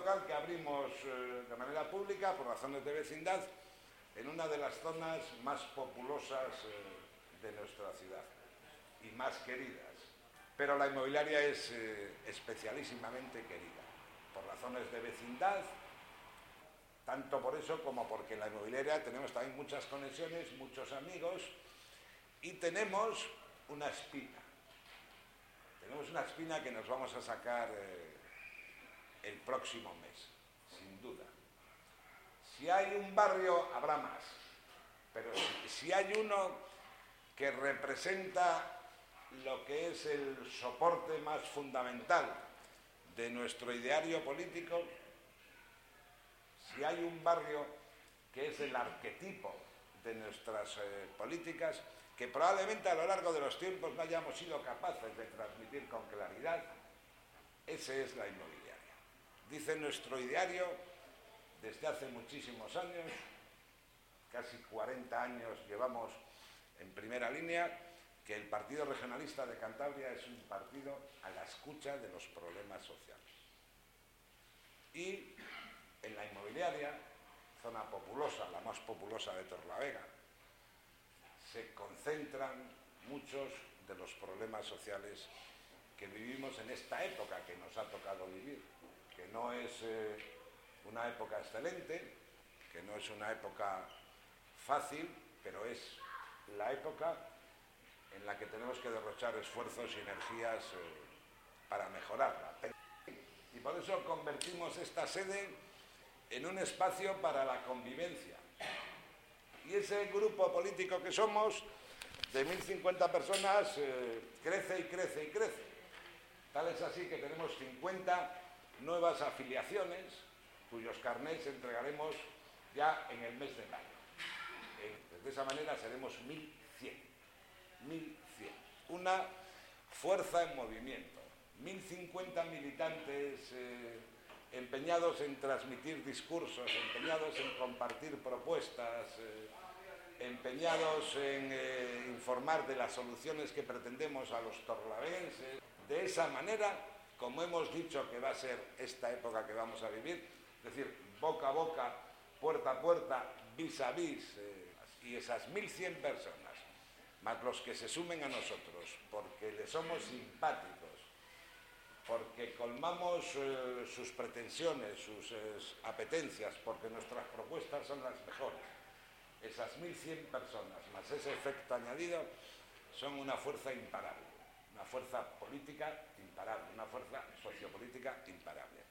local que abrimos de manera pública por razones de vecindad en una de las zonas más populosas de nuestra ciudad y más queridas. Pero la inmobiliaria es especialísimamente querida por razones de vecindad, tanto por eso como porque en la inmobiliaria tenemos también muchas conexiones, muchos amigos y tenemos una espina. Tenemos una espina que nos vamos a sacar el próximo mes, sin duda. Si hay un barrio, habrá más, pero si hay uno que representa lo que es el soporte más fundamental de nuestro ideario político, si hay un barrio que es el arquetipo de nuestras políticas, que probablemente a lo largo de los tiempos no hayamos sido capaces de transmitir con claridad, ese es la inmobiliaria. Dice nuestro ideario, desde hace muchísimos años, casi 40 años llevamos en primera línea, que el Partido Regionalista de Cantabria es un partido a la escucha de los problemas sociales. Y en la inmobiliaria, zona populosa, la más populosa de Torlavega, se concentran muchos de los problemas sociales que vivimos en esta época que nos ha tocado vivir, que no es una época excelente, que no es una época fácil, pero es la época en la que tenemos que derrochar esfuerzos y energías para mejorarla. Y por eso convertimos esta sede en un espacio para la convivencia. Y ese grupo político que somos, de 1.050 personas, crece y crece y crece. Tal es así que tenemos 50 nuevas afiliaciones, cuyos carnets entregaremos ya en el mes de mayo. De esa manera seremos 1.100. 1.100. Una fuerza en movimiento. 1.050 militantes empeñados en transmitir discursos, empeñados en compartir propuestas, empeñados en informar de las soluciones que pretendemos a los torlavenses. De esa manera, como hemos dicho que va a ser esta época que vamos a vivir, es decir, boca a boca, puerta a puerta, vis a vis, y esas 1.100 personas, más los que se sumen a nosotros, porque les somos simpáticos, porque colmamos sus pretensiones, sus apetencias, porque nuestras propuestas son las mejores. Esas 1.100 personas, más ese efecto añadido, son una fuerza imparable, una fuerza política imparable, una fuerza sociopolítica imparable.